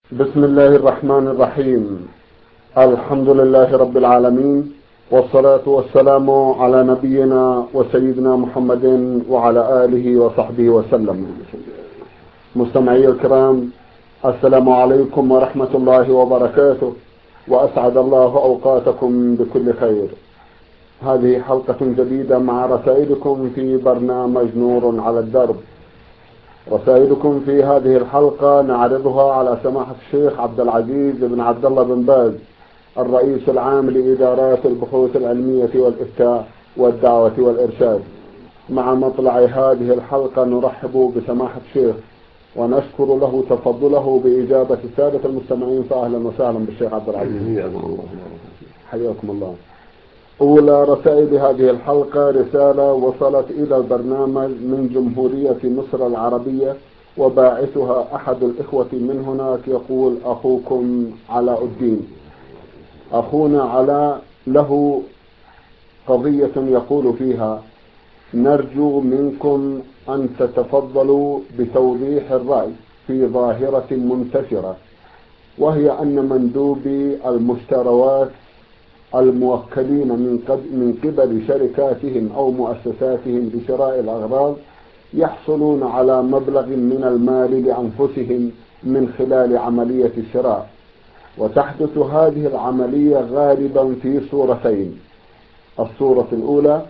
بسم الله الرحمن الرحيم. الحمد لله رب العالمين، والصلاة والسلام على نبينا وسيدنا محمد وعلى آله وصحبه وسلم. مستمعي الكرام، السلام عليكم ورحمة الله وبركاته، وأسعد الله أوقاتكم بكل خير. هذه حلقة جديدة مع رسائلكم في برنامج نور على الدرب. رسائلكم في هذه الحلقة نعرضها على سماحة الشيخ عبد العزيز بن عبد الله بن باز، الرئيس العام لإدارات البحوث العلمية والإفتاء والدعوة والإرشاد. مع مطلع هذه الحلقة نرحب بسماحة الشيخ ونشكر له تفضله بإجابة السادة المستمعين، فأهلا وسهلا بالشيخ عبد العزيز. حياكم الله. أولى رسائل هذه الحلقة رسالة وصلت إلى البرنامج من جمهورية مصر العربية، وباعثها أحد الإخوة من هناك، يقول: أخوكم علاء الدين. أخونا علاء له قضية يقول فيها: نرجو منكم أن تتفضلوا بتوضيح الرأي في ظاهرة منتشرة، وهي أن مندوبي المشتروات الموكلين من قبل شركاتهم أو مؤسساتهم بشراء الأغراض يحصلون على مبلغ من المال لأنفسهم من خلال عملية الشراء، وتحدث هذه العملية غالبا في صورتين. الصورة الأولى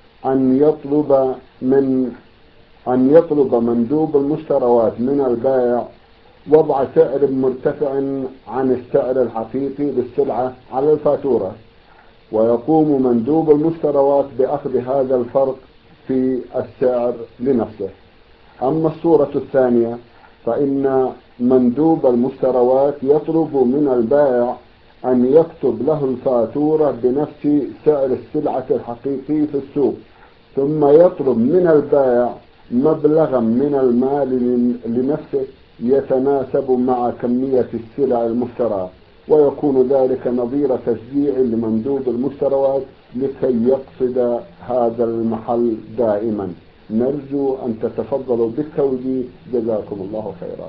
أن يطلب مندوب المشتروات من البائع وضع سعر مرتفع عن السعر الحقيقي للسلعة على الفاتورة، ويقوم مندوب المشتروات بأخذ هذا الفرق في السعر لنفسه. أما الصورة الثانية فإن مندوب المشتروات يطلب من البائع أن يكتب له الفاتورة بنفس سعر السلعة الحقيقي في السوق، ثم يطلب من البائع مبلغا من المال لنفسه يتناسب مع كمية السلع المشترى، ويكون ذلك نظير تشجيع لمندوب المشتروات لكي يقصد هذا المحل دائما. نرجو أن تتفضلوا بالتوجيه، جزاكم الله خيرا.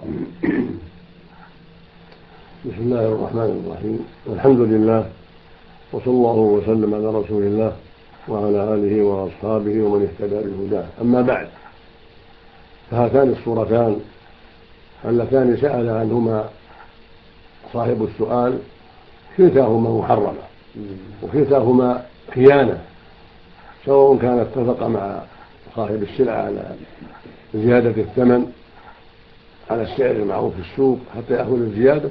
بسم الله الرحمن الرحيم، والحمد لله، وصلى الله وسلم على رسول الله وعلى آله وأصحابه ومن اهتدى بهداه. أما بعد، فهاتان الصورتان اللتان سأل عنهما صاحب السؤال كلتاهما محرمة، وكلتاهما خيانة، سواء كان اتفق مع صاحب السلعة على زيادة الثمن على السعر المعروف في السوق حتى يأخذ الزيادة،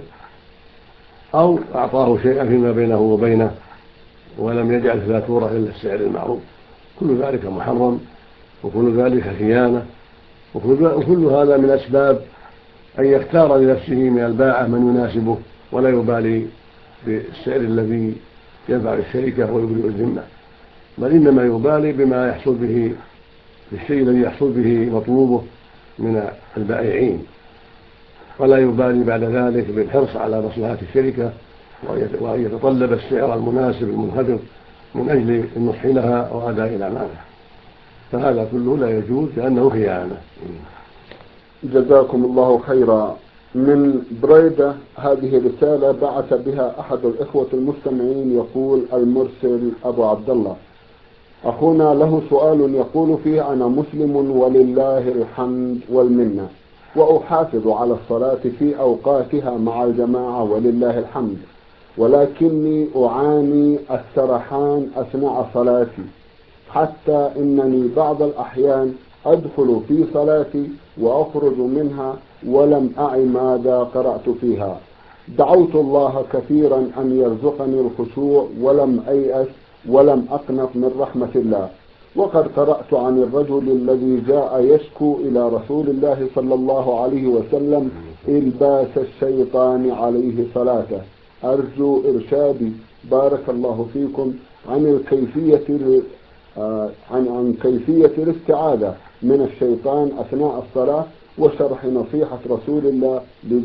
أو أعطاه شيئا فيما بينه وبينه ولم يجعل الفاتورة إلا السعر المعروف. كل ذلك محرم، وكل ذلك خيانة، وكل هذا من أسباب أن يختار لنفسه من الباعة من يناسبه ولا يبالي بالسعر الذي يدفع الشركة ويبرئ الذمة، بل إنما يبالي بما يحصل به، بالشيء الذي يحصل به مطلوبه من البائعين، ولا يبالي بعد ذلك بالحرص على مصلحة الشركة وأن يتطلب السعر المناسب المنخفض من أجل النصح لها وأداء الأمانة. فهذا كله لا يجوز لأنه خيانة. جزاكم الله خيرا. من بريدة هذه رسالة بعث بها أحد الإخوة المستمعين، يقول المرسل أبو عبد الله: أخونا له سؤال يقول فيه: أنا مسلم ولله الحمد والمنة، وأحافظ على الصلاة في أوقاتها مع الجماعة ولله الحمد، ولكني أعاني السرحان أثناء صلاتي، حتى إنني بعض الأحيان أدخل في صلاتي وأخرج منها ولم أعي ماذا قرأت فيها. دعوت الله كثيرا أن يرزقني الخشوع ولم أيأس ولم أقنط من رحمة الله، وقد قرأت عن الرجل الذي جاء يشكو إلى رسول الله صلى الله عليه وسلم إلباس الشيطان عليه صلاته. أرجو إرشادي بارك الله فيكم عن كيفية الاستعاذة من الشيطان أثناء الصلاة، وشرح نصيحة رسول الله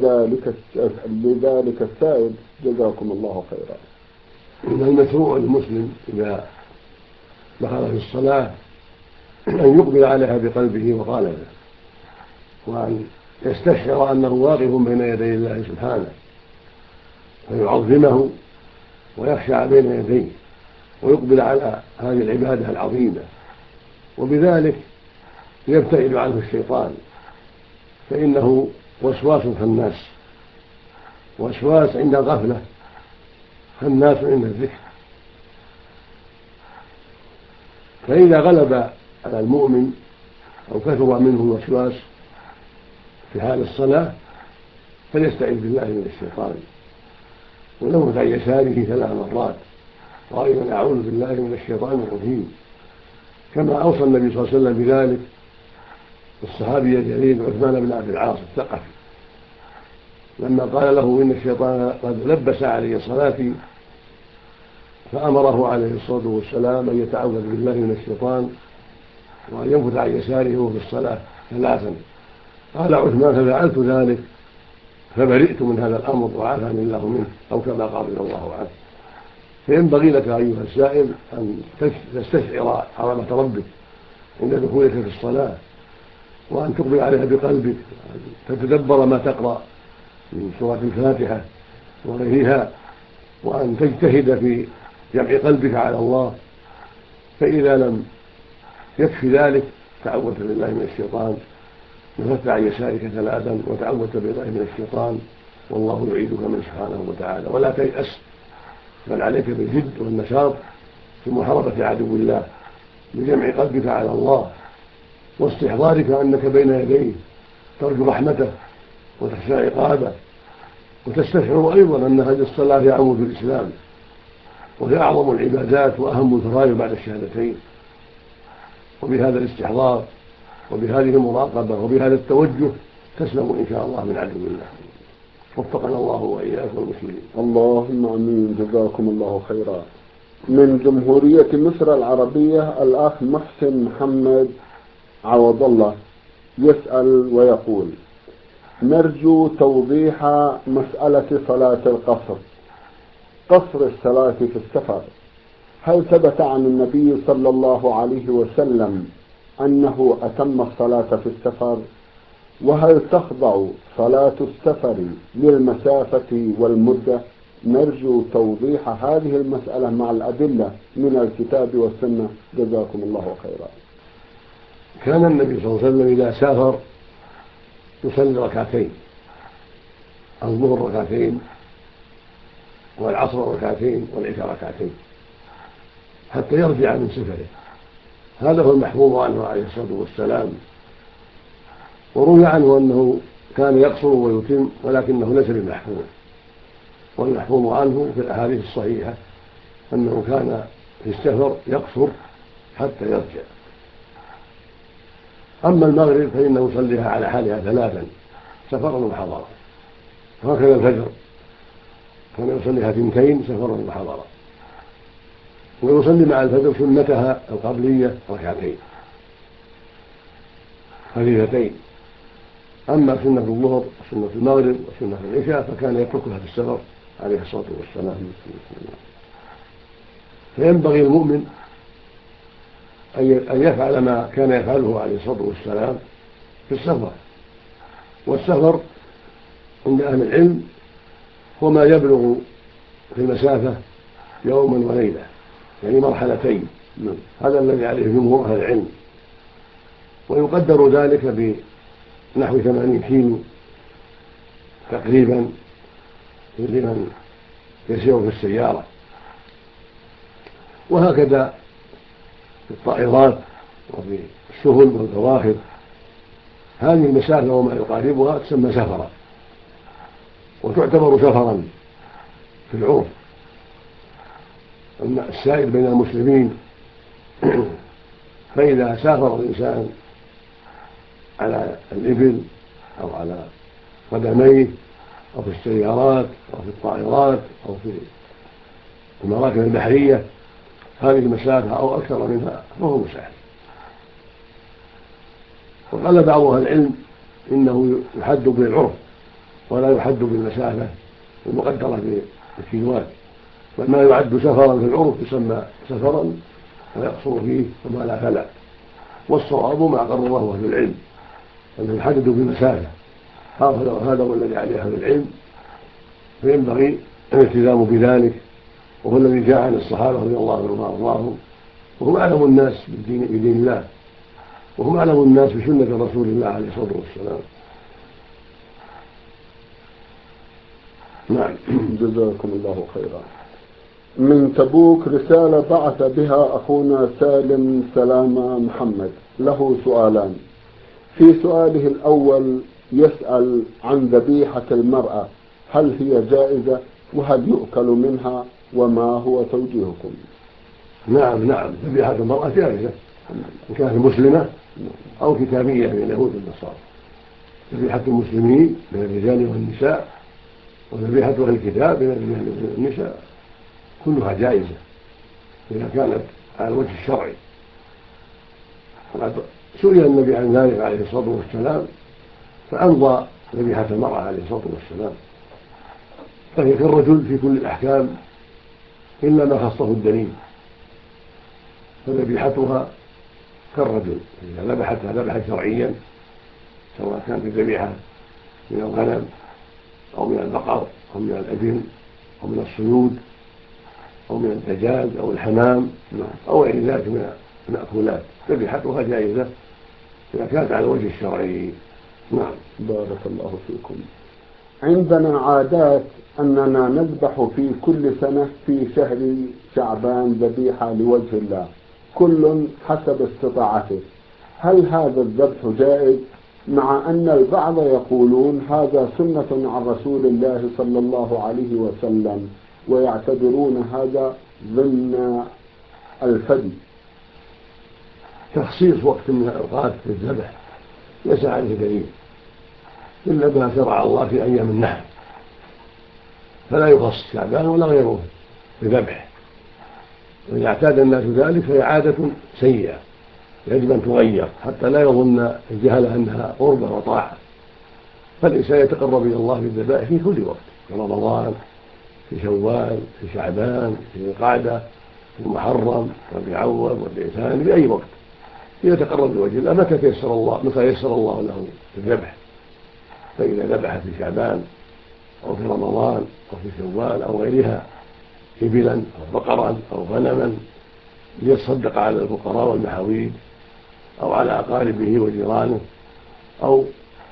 لذلك السائل، جزاكم الله خيرا. إن المشروع للمسلم إذا دخل في الصلاة أن يقبل عليها بقلبه وقالبه، وأن يستشعر أنه واقف بين يدي الله سبحانه، فيعظمه ويخشع بين يديه ويقبل على هذه العبادة العظيمة، وبذلك يبتعد عنه الشيطان، فإنه وسواس خناس، وسواس عند الغفلة، خناس عند الذكر. فإذا غلب على المؤمن أو كثر منه الوسواس في حال الصلاة فليستعذ بالله من الشيطان ولو عن يساره 3 مرات قائلا أعوذ بالله من الشيطان الرجيم، كما أوصى النبي صلى الله عليه وسلم بذلك الصحابي الجليل عثمان بن عبد العاص الثقفي لما قال له إن الشيطان قد لبس علي صلاتي، فأمره عليه الصلاة والسلام أن يتعوذ بالله من الشيطان وأن ينفث عن يساره وهو في الصلاة 3. قال عثمان ففعلت ذلك فبرئت من هذا الأمر وعافاني الله منه، أو كما قال الله عنه. فينبغي لك أيها السائل أن تستشعر عظمة ربك عند دخولك في الصلاة، وأن تقبل عليها بقلبك، تتدبر ما تقرأ من سورة الفاتحة وغيرها، وأن تجتهد في جمع قلبك على الله. فإذا لم يكفي ذلك تعوذت بالله من الشيطان، نفثت عن يسارك 3 وتعوذت بالله من الشيطان، والله يعيدك منه سبحانه وتعالى. ولا تيأس، بل عليك بالجد والنشاط في محاربة عدو الله بجمع قلبك على الله واستحضارك أنك بين يديه ترجو رحمته وتخشى عقابه، وتستشعر أيضا أن هذه الصلاة هي عمود الإسلام وهي أعظم العبادات وأهم الفرائض بعد الشهادتين. وبهذا الاستحضار وبهذه المراقبة وبهذا التوجه تسلم إن شاء الله من عدو الله. وفقنا الله وإياكم المسلمين. اللهم آمين، جزاكم الله خيرا. من جمهورية مصر العربية الأخ محسن محمد عوض الله يسأل ويقول: نرجو توضيح مسألة صلاة القصر، قصر الصلاة في السفر. هل ثبت عن النبي صلى الله عليه وسلم أنه أتم الصلاة في السفر؟ وهل تخضع صلاة السفر للمسافة والمدة؟ نرجو توضيح هذه المسألة مع الأدلة من الكتاب والسنة، جزاكم الله خيرا. كان النبي صلى الله عليه وسلم إذا سافر يصلي 2 الظهر 2 والعصر 2 والعشاء 2 حتى يرجع من سفره. هذا هو المحفوظ عنه عليه الصلاة والسلام. وروي عنه أنه كان يقصر ويتم، ولكنه ليس بمحفوظ. والمحفوظ عنه في الأحاديث الصحيحة أنه كان في السفر يقصر حتى يرجع. أما المغرب فإنه يصليها على حالها 3 سفرا وحضرا، وهكذا الفجر كان يصليها 2 سفرا وحضرا، ويصلي مع الفجر سنتها القبلية 2 خفيفتين. أما سنة الظهر وسنة المغرب وسنة العشاء فكان يتركها في السفر عليه الصلاة والسلام. فينبغي المؤمن أن يفعل ما كان يفعله عليه الصلاة والسلام في السفر. والسفر عند أهل العلم هو ما يبلغ في المسافة يوما وليلة، يعني 2 هذا الذي عليه جمهور أهل العلم. ويقدر ذلك بنحو 80 كيلو تقريبا لمن يسير في السيارة. وهكذا في الطائرات وفي السفن والبواخر هذه المسافة وما يقاربها تسمى سفرا، وتعتبر سفرا في العرف. أما السائر بين المسلمين فإذا سافر الإنسان على الإبل أو على قدميه أو في السيارات أو في الطائرات أو في المراكب البحرية هذه المسافة أو أكثر منها فهو مسافر. وقال بعض أهل العلم إنه يحد بالعرف ولا يحد بالمسافة المقدرة بالكيلوات، فما يعد سفرا في العرف يسمى سفرا ويقصر فيه وما لا فلا. والصواب ما قرره أهل العلم أنه يحدد بالمسافة، هذا هو الذي عليه أهل العلم. فينبغي الالتزام بذلك، وهو الذي جاء عن الصحابة رضي الله عنهم وأرضاهم، وهم أعلم الناس بدين الله، وهم أعلم الناس بسنة رسول الله عليه الصلاة والسلام. نعم. جزاكم الله خيرا. من تبوك رسالة بعث بها أخونا سالم سلامة محمد، له سؤالان. في سؤاله الأول يسأل عن ذبيحة المرأة، هل هي جائزة وهل يؤكل منها وما هو توجيهكم؟ نعم، ذبيحة المرأة جائزة إن كانت مسلمة أو كتابية من اليهود والنصارى. ذبيحة المسلمين من الرجال والنساء، وذبيحة أهل الكتاب من الرجال والنساء، كلها جائزة إذا كانت على الوجه الشرعي. وقد سئل النبي عن ذلك عليه الصلاة والسلام فأمضى ذبيحة المرأة عليه الصلاة والسلام، فهي كالرجل في كل الأحكام إلا ما خصه الدليل، فذبيحتها كالرجل إذا ذبحتها ذبحا شرعيا، سواء كانت الذبيحة من الغنم أو من البقر أو من الإبل أو من الصيود أو من الدجاج أو الحمام أو غير ذلك من المأكولات، ذبيحتها جائزة إذا كانت على الوجه الشرعي. نعم. بارك الله فيكم. عندنا عادات أننا نذبح في كل سنة في شهر شعبان ذبيحة لوجه الله، كل حسب استطاعته، هل هذا الذبح جائز؟ مع أن البعض يقولون هذا سنة عن رسول الله صلى الله عليه وسلم، ويعتبرون هذا ضمن الفدي. تخصيص وقت من الأوقات في الذبح ليس عليه دليل، إلا ما شرع الله في أيام النحر، فلا يخص شعبان ولا غيره بذبح. وإذا اعتاد الناس ذلك فهي عادة سيئة يجب أن تغير حتى لا يظن الجهل أنها قربة وطاعة. فالإنسان يتقرب إلى الله بالذبائح في كل وقت، في رمضان، في شوال، في شعبان، في القعدة، في المحرم، ربيع أول، ربيع ثاني، في أي وقت يتقرب لوجه الله متى يسر الله له الذبح. فإذا ذبح في شعبان أو في رمضان أو في شوال أو غيرها إبلا أو بقرا أو غنما ليتصدق على الفقراء والمحاويج أو على أقاربه وجيرانه أو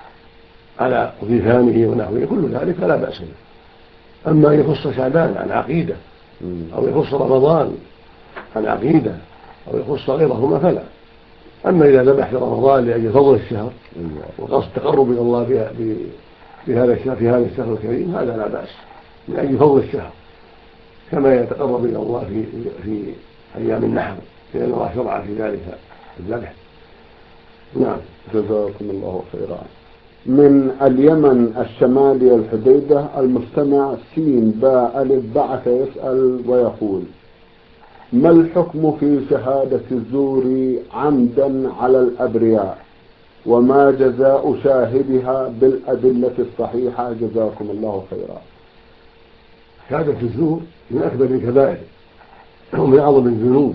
على ضيفانه ونحوه، كل ذلك فلا بأس به. أما أن يخص شعبان عن عقيدة أو يخص رمضان عن عقيدة أو يخص غيرهما فلا. أما إذا ذبح في رمضان لأجل فضل الشهر وقصد التقرب إلى الله في هذا الشهر الكريم هذا لا بأس، من أجل فضل الشهر كما يتقرب إلى الله في أيام النحر، لأن الله شرع في ذلك الذبح. نعم. جزاكم الله خيرا. من اليمن الشمالي الحديدة المستمع سين باء ألف بعث يسأل ويقول: ما الحكم في شهادة الزور عمدا على الأبرياء، وما جزاء شاهدها بالأدلة الصحيحة؟ جزاكم الله خيرا. شهادة الزور من أكبر الكبائر ومن أعظم الذنوب.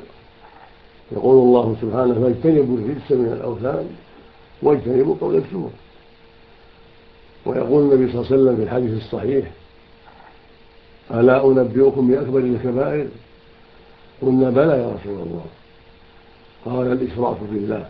يقول الله سبحانه: فاجتنبوا الرجس من الأوثان واجتنبوا قول الزور. ويقول النبي صلى الله عليه وسلم في الحديث الصحيح: ألا أنبئكم بأكبر الكبائر؟ قلنا: بلى يا رسول الله. قال: الإشراك بالله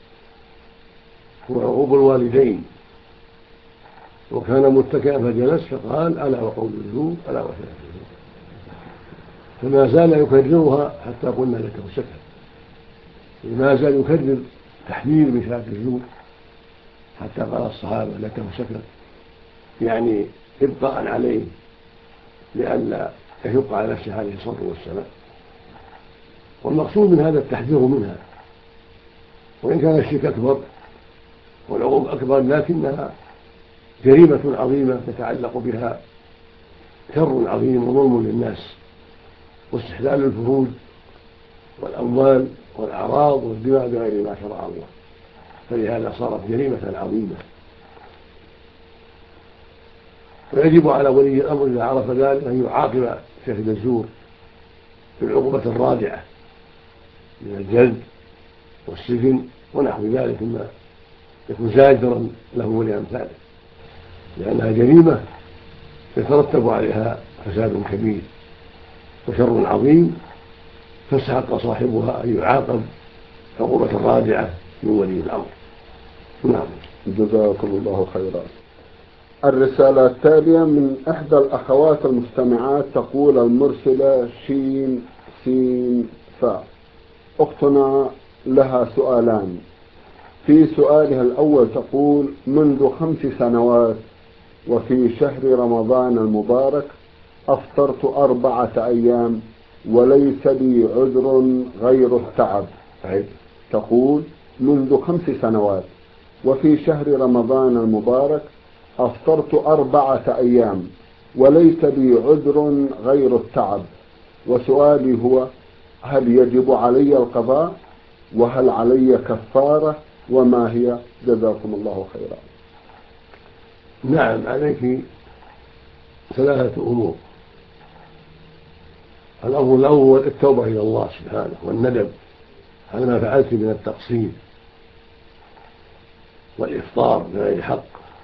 وعقوق الوالدين. وكان متكئا فجلس فقال: ألا وقول الزور، ألا وشهادة الزور. فما زال يكررها حتى قلنا لك سكت. ما زال يكرر تحذير من شهادة الزور حتى قال الصحابة: لك سكت، يعني إبقاء عليه لئلا يشق على نفسه عليه الصلاة والسلام. والمقصود من هذا التحذير منها، وإن كان الشرك أكبر والعقوق أكبر لكنها جريمة عظيمة تتعلق بها شر عظيم وظلم للناس واستحلال الفروج والأموال والأعراض والدماء بغير ما شرع الله، فلهذا صارت جريمة عظيمة. ويجب على ولي الأمر إذا عرف ذلك أن يعاقب شاهد الزور بالعقوبة الرادعة من الجلد والسجن ونحو ذلك مما يكون زاجرا له ولأمثاله، لأنها جريمة يترتب عليها فساد كبير وشر عظيم، فاستحق صاحبها أن يعاقب عقوبة رادعة من ولي الأمر. نعم. جزاكم الله خيرا. الرسالة التالية من إحدى الأخوات المستمعات تقول المرسلة شين سين فاء. أختنا لها سؤالان. في سؤالها الأول تقول: منذ 5 سنوات وفي شهر رمضان المبارك أفطرت 4 أيام وليس لي عذر غير التعب. تقول: منذ 5 سنوات وفي شهر رمضان المبارك أفطرت 4 أيام وليس لي عذر غير التعب، وسؤالي هو: هل يجب علي القضاء؟ وهل علي كفارة؟ وما هي؟ جزاكم الله خيرا. نعم، عليك 3 أمور. الأمر الأول التوبة إلى الله سبحانه والندم على ما فعلت من التقصير والإفطار بغير حق.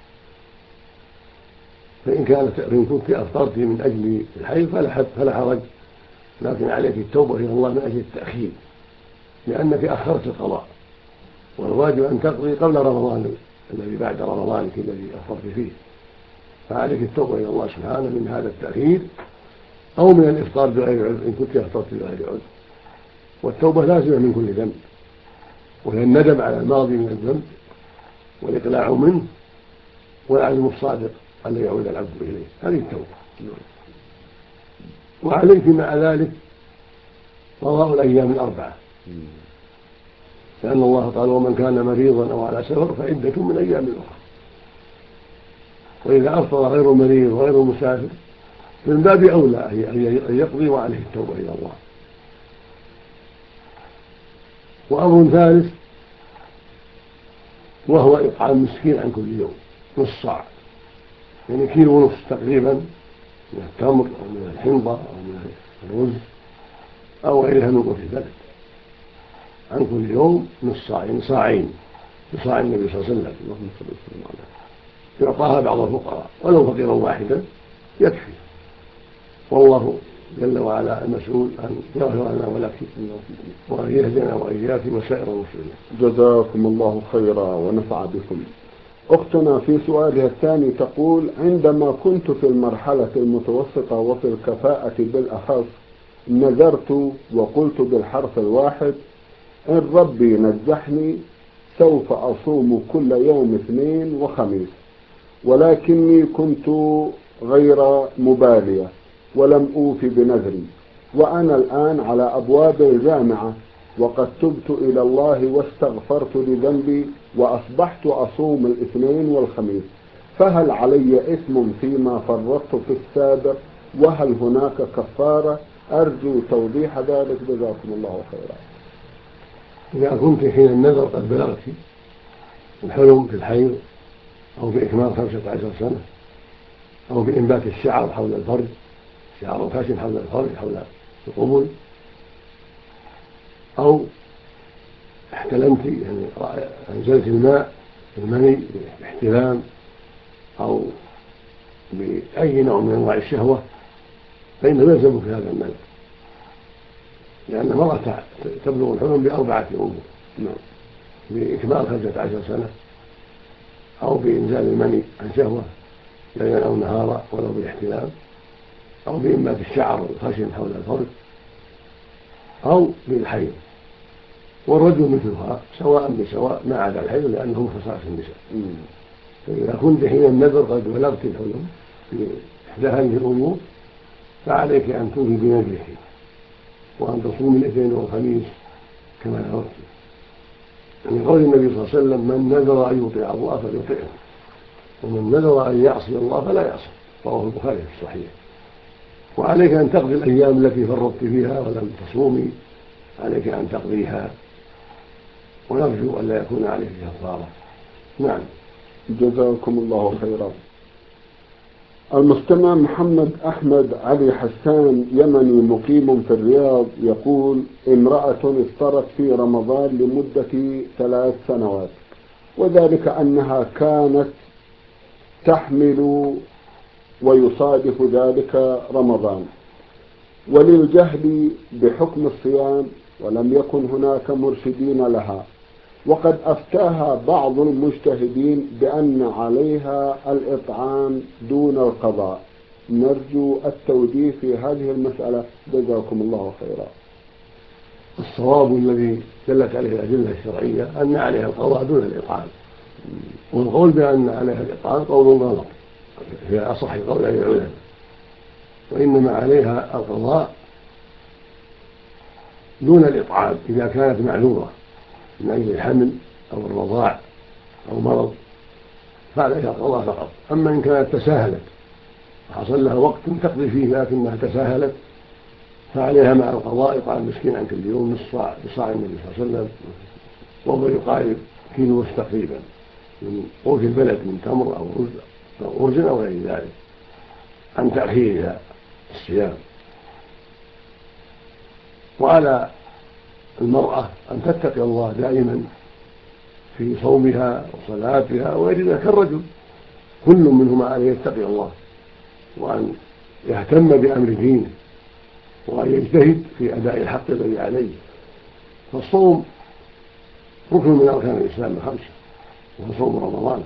فإن كنت أفطرت من أجل الحي فلا حرج، لكن عليك التوبة إلى الله من أجل التأخير، لأنك أخرت القضاء، والواجب أن تقضي قبل رمضان الذي بعد رمضانك الذي أفطرت فيه. فعليك التوبة إلى الله سبحانه من هذا التأخير أو من الإفطار بغير عذر إن كنت أفطرت بغير عذر. والتوبة لازمة من كل ذنب، وهي الندم على الماضي من الذنب والإقلاع منه والعزم الصادق أن يعود العبد إليه. هذه التوبة. وعليك مع ذلك قضاء الأيام 4، لأن الله قال: ومن كان مريضا أو على سفر فعدة من أيام أخرى. وإذا أفطر غير مريض وغير مسافر من باب أولى أن يقضي وعليه التوبة إلى الله. وأمر ثالث وهو إطعام مسكين عن كل يوم نصف صاع، يعني 1.5 كيلو تقريبا من التمر أو من الحنطة أو من الرز أو غيرها من قوت البلد عن كل يوم نصف صاع، يعني صاعين بصاع النبي صلى الله عليه وسلم يعطاها بعض الفقراء ولو فقيرا واحدا يكفي. والله جل وعلا المسؤول أن يغفر لنا ولكم وأن يهدنا وإياكم وسائر المسلمين. جزاكم الله خيرا ونفع بكم. أختنا في سؤالها الثاني تقول: عندما كنت في المرحلة المتوسطة وفي الكفاءة بالأخص نذرت وقلت بالحرف الواحد: إن ربي نجحني سوف أصوم كل يوم اثنين وخميس، ولكني كنت غير مبالية ولم أوفي بنذري، وأنا الآن على أبواب الجامعة وقد تبت إلى الله واستغفرت لذنبي وأصبحت أصوم الاثنين والخميس، فهل علي إثم فيما فرطت في السابق؟ وهل هناك كفارة؟ أرجو توضيح ذلك جزاكم الله خيرا. إذا كنت حين النذر قد بلغت الحلم في الحيض أو بإكمال 15 سنة أو بإنبات الشعر حول الفرج، شعر فاشن حول الفرج حول القبل، أو احتلمت يعني أنزلت الماء المني باحتلام أو بأي نوع من أنواع الشهوة، فإنه يلزم في هذا النذر، لأن المرأة تبلغ الحلم ب4 أمور: بإكمال 15 سنة أو بإنزال المني عن شهوة ليلا أو نهارا ولو بالاحتلام، أو بإنبات الشعر الخشن حول الفرج، أو بالحيض. والرجل مثلها سواء بسواء ما عدا الحيض لأنهم خصائص النساء. فإذا كنت حين النذر قد بلغت الحلم بإحدى هذه الأمور فعليك أن توفي بنذرك وأن تصوم الاثنين والخميس كما نذرت، من قول النبي صلى الله عليه وسلم: من نذر أن يطيع الله فليطيعه، ومن نذر أن يعصي الله فلا يعصي. رواه البخاري في الصحيح. وعليك أن تقضي الأيام التي فرطت فيها ولم تصومي، عليك أن تقضيها، ونرجو أن لا يكون عليك كفارة. نعم. جزاكم الله خيرا. المستمع محمد أحمد علي حسان يمني مقيم في الرياض يقول: امرأة افطرت في رمضان لمدة 3 سنوات، وذلك أنها كانت تحمل ويصادف ذلك رمضان، وللجهل بحكم الصيام ولم يكن هناك مرشدين لها، وقد أفتاها بعض المجتهدين بأن عليها الإطعام دون القضاء. نرجو التوجيه في هذه المسألة، جزاكم الله خيرا. الصواب الذي دلت عليه الأدلة الشرعية أن عليها القضاء دون الإطعام، والقول بأن عليها الإطعام قول غلط في أصح قول العلماء، وإنما عليها القضاء دون الإطعام إذا كانت معذورة من أجل الحمل أو الرضاع أو مرض فعليها القضاء فقط. أما إن كانت تساهلت وحصل لها وقت تقضي فيه لكنها تساهلت فعليها مع القضاء إطعام مسكين عن كل يوم نصف صاع بصاع النبي صلى الله عليه وسلم، وهو يقارب كيلو تقريبا من قوت البلد من تمر أو أرز أو غير ذلك، عن تأخيرها الصيام. وعلى المرأة أن تتقي الله دائما في صومها وصلاتها وغير ذلك كالرجل، كل منهما عليه يتقي الله وأن يهتم بأمر دينه وأن يجتهد في أداء الحق الذي عليه. فالصوم ركن من أركان الإسلام الخمسة وهو صوم رمضان،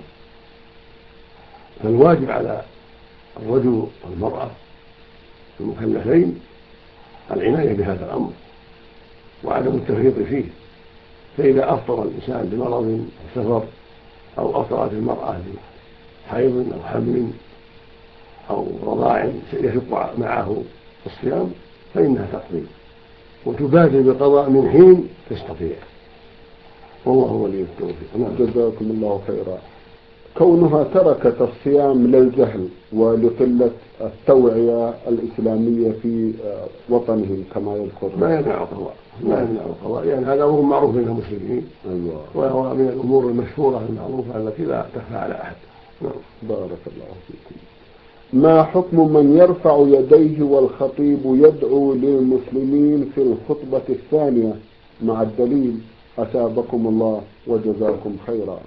فالواجب على الرجل والمرأة المكلفين العناية بهذا الأمر وعدم التفريط فيه. فإذا أفطر الإنسان بمرض أو سفر أو أفطرت المرأة بحيض أو حمل أو رضاع يشق معه الصيام فإنها تقضي وتبادر بالقضاء من حين تستطيع، والله ولي التوفيق. جزاكم الله خيرا. كونها تركت الصيام للجهل ولقلة التوعية الإسلامية في وطنهم كما يذكر ما يمنع القضاء يعني هذا أمر معروف بين المسلمين. أيوة. وهو من الأمور المشهورة المعروفة التي لا تخفى على أحد. بارك الله فيكم. ما حكم من يرفع يديه والخطيب يدعو للمسلمين في الخطبة الثانية مع الدليل؟ أثابكم الله وجزاكم خيرا.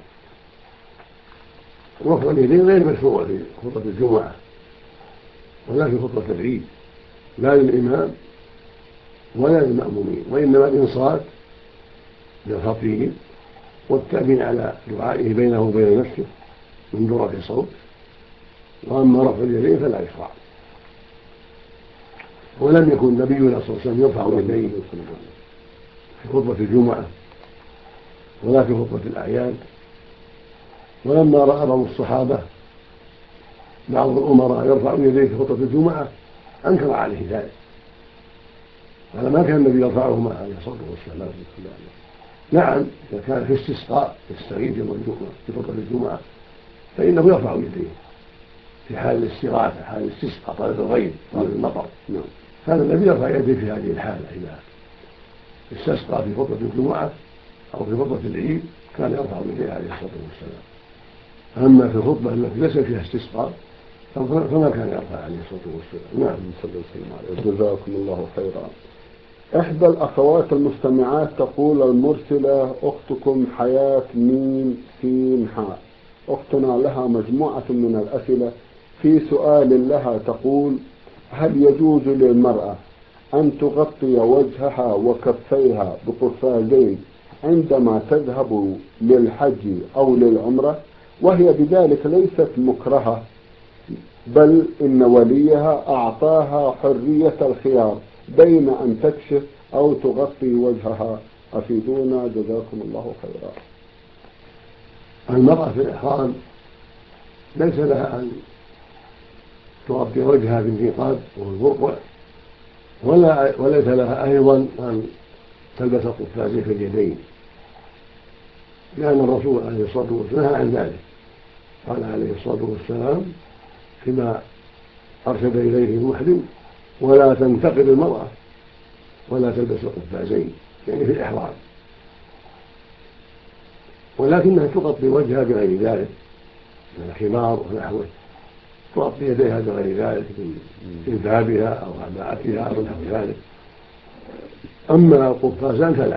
رفع اليدين غير مشروع في خطبة الجمعة ولا في خطبة العيد، لا للإمام ولا للمأمومين، وإنما الإنصات للخطيب والتأمين على دعائه بينه وبين نفسه من درجة صوت. وأما رفع اليدين فلا يشرع، ولم يكن نبينا صلى الله عليه وسلم يرفع يديه في خطبة الجمعة ولا في خطبة الأعياد. ولما رأى بعض الصحابة بعض الأمراء يرفع يديه في خطبة الجمعة أنكر عليه ذلك، هذا ما كان النبي يرفعهما عليه الصلاة والسلام. نعم إذا كان في استسقاء يستغيث يوم الجمعة في خطبة الجمعة فإنه يرفع يديه في حال الاستغاثة، حال الاستسقاء، طلب الغيث، طلب المطر. هذا النبي يرفع يديه في هذه الحالة إذا استسقى في خطبة الجمعة أو في خطبة العيد كان يرفع يديه عليه الصلاة والسلام. أما في الخطبة التي ليس فيها استسقاء فما كان يرفع عليه الصلاة والسلام. نعم صلى الله عليه وسلم. جزاكم الله خيرا. إحدى الأخوات المستمعات تقول المرسلة أختكم حياة ميم سين حاء، أختنا لها مجموعة من الأسئلة. في سؤال لها تقول: هل يجوز للمرأة أن تغطي وجهها وكفيها بقفازين عندما تذهب للحج أو للعمرة، وهي بذلك ليست مكرهة، بل إن وليها أعطاها حرية الخيار بين أن تكشف أو تغطي وجهها؟ أفيدونا جزاكم الله خيرا. المرأة في الإحرام ليس لها أن تغطي وجهها بالنقاب والبرقع، وليس لها أيضا أن تلبس القفازين في اليدين، لأن الرسول عليه الصلاة والسلام نهى عن ذلك. قال عليه الصلاة والسلام فيما أرشد إليه المحرم: ولا تنتقد المرأة ولا تلبس القفازين، يعني في الإحرام، ولكنها تغطي وجهها بغير ذلك من الخمار ونحوه، تغطي يديها بغير ذلك من جلبابها أو عباءتها أو نحو ذلك. أما القفازان فلا.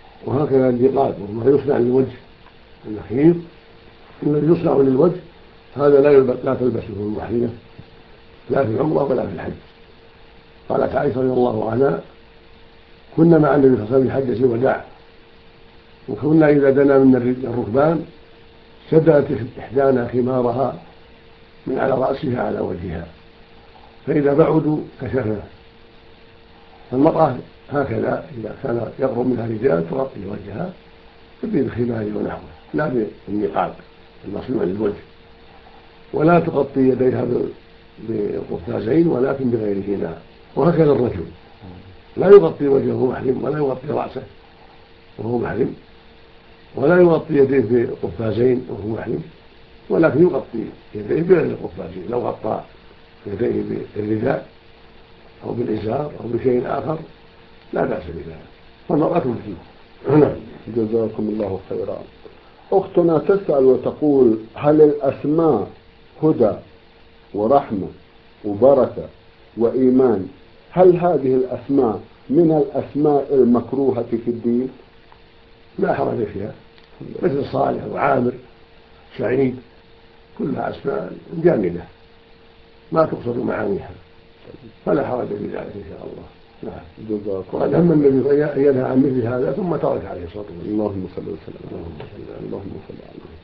وهكذا النقاب وما يصنع للوجه النخيط الذي يصنع للوجه هذا لا تلبسه المحرمة لا في العمرة ولا في الحج. قالت عائشة رضي الله عنها: كنا مع النبي صلى الله عليه وسلم في حجة الوداع، وكنا إذا دنا من الركبان شدت إحدانا خمارها من على رأسها على وجهها، فإذا بعدوا كشفنا. فالمرأة هكذا إذا كان يقرب منها رجال تغطي وجهها بالخمار ونحوه، لا بالنقاب المصنوع للوجه، ولا تغطي يديها بالقفازين ولكن بغيرهما. وهكذا الرجل لا يغطي وجهه محرم ولا يغطي رأسه وهو محرم، ولا يغطي يديه بقفازين وهو محرم، ولكن يغطي يديه بغير القفازين. لو غطى يديه بالرداء أو بالإزار أو بشيء آخر لا بأس بذلك، فالمرأة فيه. نعم. جزاكم الله خيرا. أختنا تسأل وتقول: هل الأسماء هدى ورحمة وبركة وإيمان، هل هذه الأسماء من الأسماء المكروهة في الدين؟ لا حرج فيها، مثل صالح وعامر سعيد كلها أسماء جامدة ما تقصد معانيها، فلا حرج في ذلك إن شاء الله. نعم. وقد هم النبي ينهى عن مثل هذا ثم ترك عليه الصلاة والسلام. اللهم صل وسلم. اللهم صل عليه.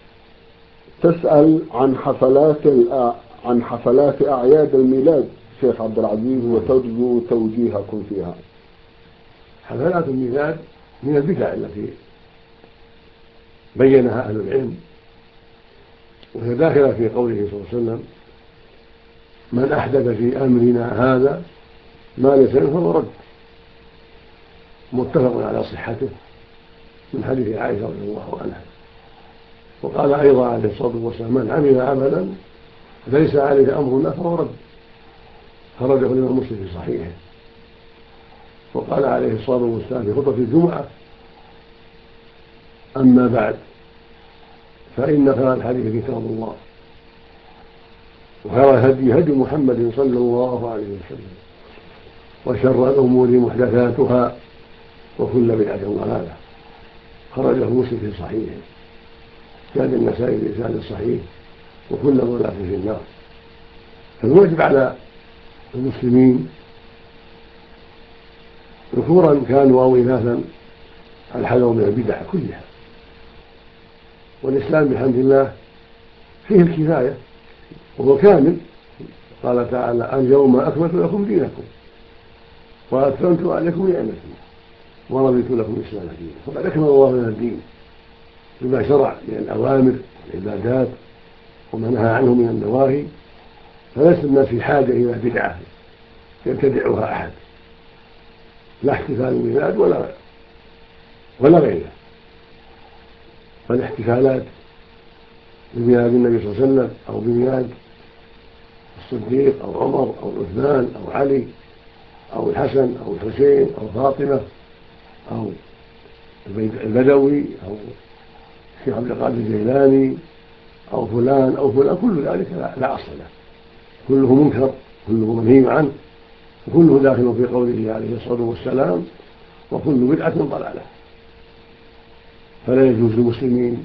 تسأل عن حفلات أعياد الميلاد شيخ عبد العزيز، وترجو توجيهكم فيها. حفلات الميلاد من البدع التي بينها أهل العلم، وهي داخلة في قوله صلى الله عليه وسلم: من أحدث في أمرنا هذا ما ليس منه فهو رد. متفق على صحته من حديث عائشة رضي الله عنها. وقال أيضا عليه الصلاة والسلام: من عمل عملا ليس عليه أمرنا فهو رد. خرجه الإمام مسلم في صحيحه. وقال عليه الصلاة والسلام في خطبة الجمعة: أما بعد فإن خير الحديث كتاب الله، وخير الهدي هدي محمد صلى الله عليه وسلم، وشر الأمور محدثاتها، وكل بدعة ضلالة. خرجه مسلم في صحيحه. كان النسائي بإسناد صحيح، وكل ضلالة في النار. فالواجب على المسلمين ذكورا كانوا أو إناثا الحذر من البدع كلها، والإسلام بحمد الله فيه الكفاية وهو كامل. قال تعالى: اليوم أكملت لكم دينكم وأتممت عليكم نعمتي ورضيت لكم الإسلام دينا. فقد أكمل الله لنا الدين بما شرع من الأوامر والعبادات وما نهى عنه من النواهي، فليس الناس في حاجة إلى بدعة يبتدعها أحد، لا احتفال الميلاد ولا غيره. فالاحتفالات بميلاد النبي صلى الله عليه وسلم أو بميلاد الصديق أو عمر أو عثمان أو علي أو الحسن أو الحسين أو فاطمة أو البدوي أو الشيخ عبد القادر الجيلاني أو فلان أو فلان، كل ذلك لا أصل له، كله منكر، كله منهي عنه، وكله داخل في قوله عليه الصلاة والسلام: وكل بدعة ضلالة. فلا يجوز للمسلمين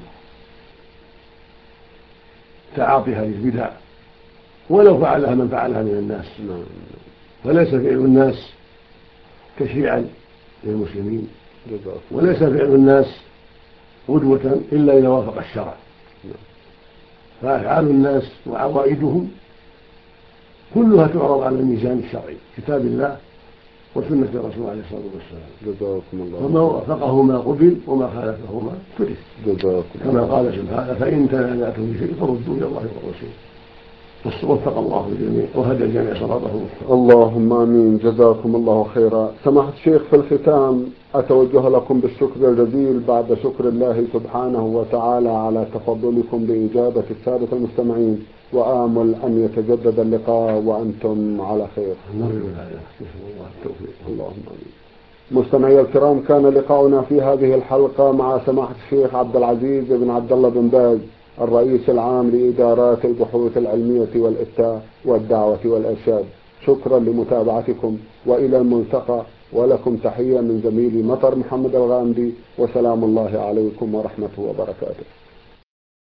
تعاطي هذه البدع ولو فعلها من فعلها من الناس، فليس فعل الناس تشريعا للمسلمين، وليس فعل الناس قدوة إلا إذا وافق الشرع. فأفعال الناس وعوائدهم كلها تعرض على الميزان الشرعي، كتاب الله وسنة الرسول عليه الصلاة والسلام. جزاكم الله. فما وافقهما قبل وما خالفهما ترك، كما قال سبحانه: فإن تنازعتم في شيء فردوا إلى الله والرسول. وفق الله الجميع وهدى الجميع صراطه. اللهم آمين. جزاكم الله خيرا. سماحة الشيخ، في الختام أتوجه لكم بالشكر الجزيل بعد شكر الله سبحانه وتعالى على تفضلكم بإجابة السادة المستمعين، وآمل أن يتجدد اللقاء وأنتم على خير. اللهم آمين. مستمعي الكرام، كان لقاؤنا في هذه الحلقة مع سماحة الشيخ عبد العزيز بن عبد الله بن باز، الرئيس العام لإدارات البحوث العلمية والإفتاء والدعوة والإرشاد. شكرا لمتابعتكم وإلى الملتقى، ولكم تحية من زميلي مطر محمد الغامدي، وسلام الله عليكم ورحمته وبركاته.